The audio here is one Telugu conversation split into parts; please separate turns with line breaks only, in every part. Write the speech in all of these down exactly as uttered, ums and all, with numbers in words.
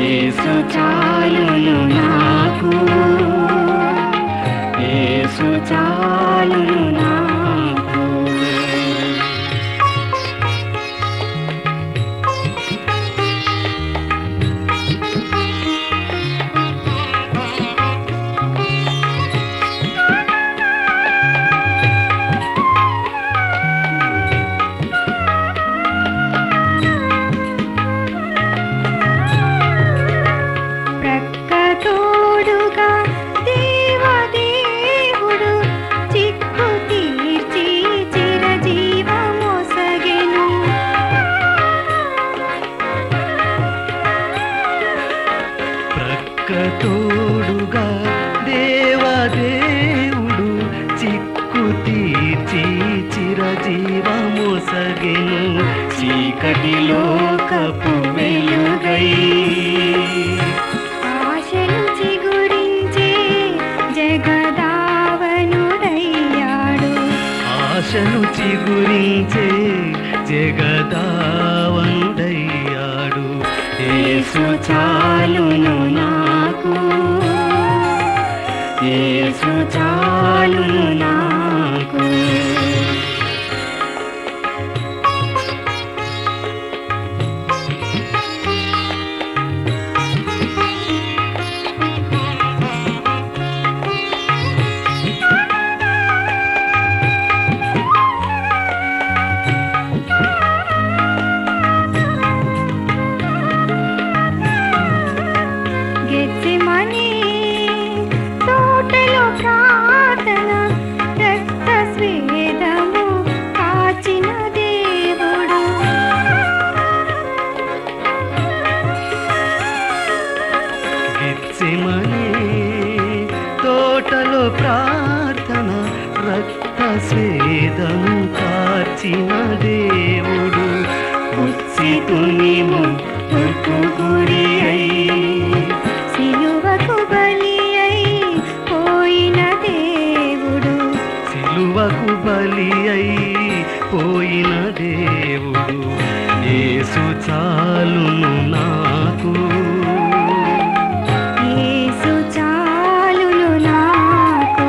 యేసు చాలును నాకు, యేసు చాలును నాకు.
తోడుగా దేవదేవుడు చిక్కు తీర్చి చిరజీవమొసగెను,
చీకటిలో కప్పు వెలుగై
ఆశను చిగురించే జగదావనుడయ్యాడు,
ఆశను చిగురించే జగదావనుడయ్యాడు.
యేసు చాలును నాకు, యేసు చాలును నాకు.
గెత్సెమనే తోటలో ప్రార్థన, రక్త స్వేదము కాచిన దేవుడు,
గెత్సెమనే తోటలో ప్రార్థన, రక్త స్వేదము కార్చిన దేవుడు,
ఉత్సితుని ముట్టుకు గురి అయి
సిలువకు బలి అయి పోయిన దేవుడు,
సిలువకు బలి అయి పోయిన దేవుడు. యేసు చాలును నాకు,
యేసు చాలును నాకు,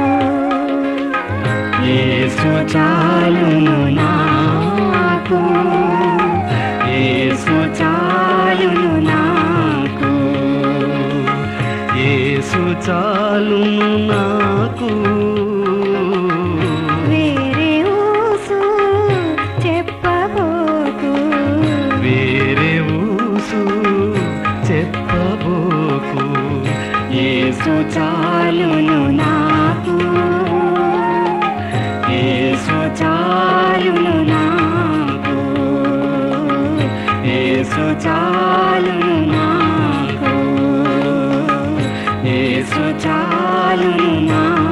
యేసు చాలును నాకు, యేసు చాలును నాకు.
యేసు చాలును నాకు.
వేరే ఊసు చెప్పబోకు,
వేరే ఊసు చెప్పబోకు.
యేసు చాలును నాకు, యేసు చాలును నాకు, యేసు చాలును నాకు, యేసు చాలును నాకు.